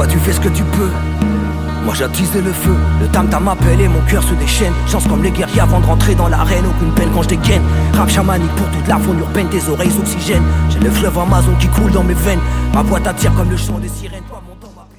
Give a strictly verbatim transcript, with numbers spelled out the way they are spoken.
Toi tu fais ce que tu peux, moi j'attise le feu. Le tam-tam m'appelle et mon cœur se déchaîne. Chance comme les guerriers avant de rentrer dans l'arène. Aucune peine quand je dégaine. Rap chamanique pour toute la faune urbaine. Tes oreilles s'oxygènent. J'ai le fleuve Amazon qui coule dans mes veines. Ma voix t'attire comme le chant des sirènes.